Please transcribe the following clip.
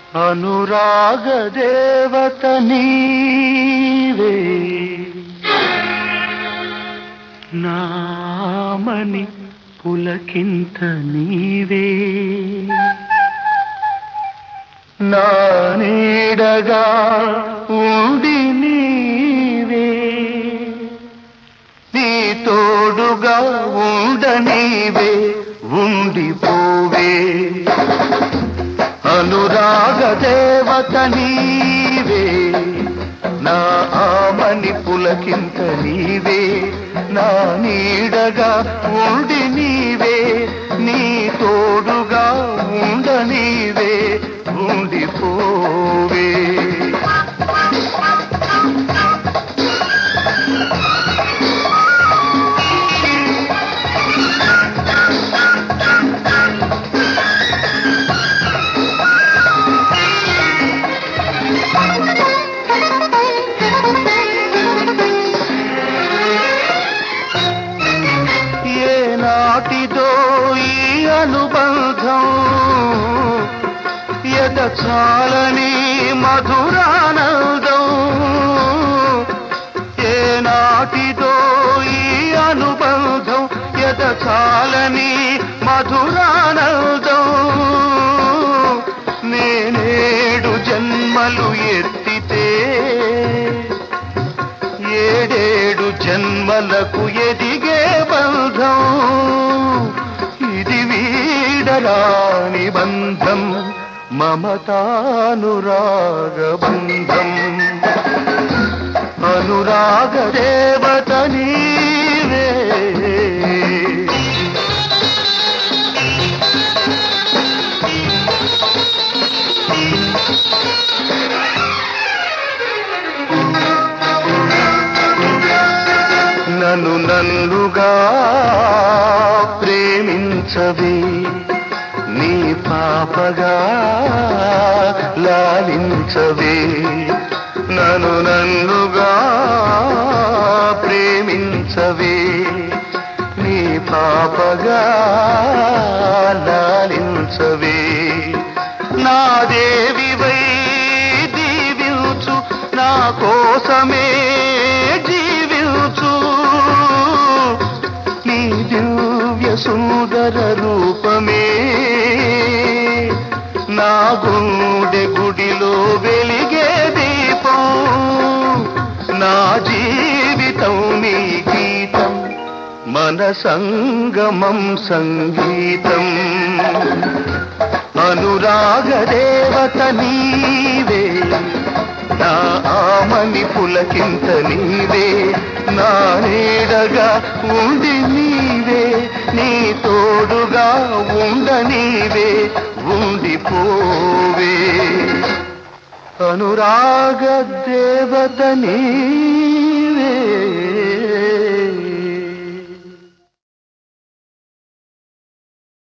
అనురాగ దేవత నీవే నామని పులకింత నీవే నా నీడగా ఉండి నీవే నీ తోడుగా ఉండనీవే ఉండిపోవే అనురాగ దేవత నీవే నా ఆమని పులకింత నీవే నా నీడగా ఉండి నీవే నీ తోడుగా ఉండనీవే ఉండిపోవే నాటిదో ఈ అనుబంధం ఎదచాలని మధురానందం ఏ నాటిదో ఈ అనుబంధం ఎదచాలని మధురానందం నేనేడు జన్మలు ఎత్తితే ఏడేడు జన్మలకు ఎదిగే బంధం ఇది వీడరాని బంధం మమతానురాగ బంధం అనురాగ దేవత నీవే నన్ను నన్నుగా ప్రేమించవే నీ పాపగా లాలించవే నన్ను నన్నుగా ప్రేమించవే నీ పాపగా లాలించవే నా దేవివై దీవించు నా కోసమే జీవించు నీ దివ్య సుందర రూపమే నా గుండె గుడిలో వెలిగే దీపం నా జీవితం నీ గీతం మన సంగమం సంగీతం అనురాగ దేవత నీవే నా ఆమని పులకింత నీవే నా నీడగా ఉండి నీవే నీ తోడుగా ఉండనీవే ఉండిపోవే అనురాగ దేవత నీవే